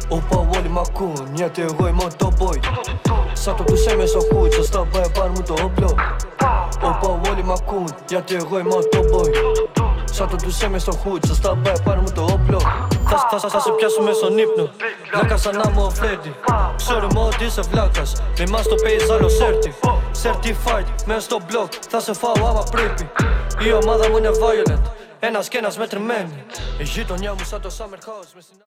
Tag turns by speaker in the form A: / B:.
A: Όπα όλοι μ' ακούν, γιατί εγώ είμαι το boy. Σαν το τους έμες στο hood, σωστά πάει πάρ' μου το όπλο. Όπα όλοι μ' ακούν, γιατί εγώ είμαι το boy. Σαν το τους έμες στο hood, σωστά πάει πάρ' μου το όπλο. Θα σε πιάσουμε στον ύπνο, βλάκα σαν να μου ο Φρέντι. Ξέρουμε ότι είσαι βλάκας, μη μας το πεις άλλο σέρτι. Certified, μέσα στο block, θα σε φάω άμα πρέπει. Η ομάδα μου είναι violent, ένας κι ένας μετρημένοι. Η γειτονιά μου σαν το summer house.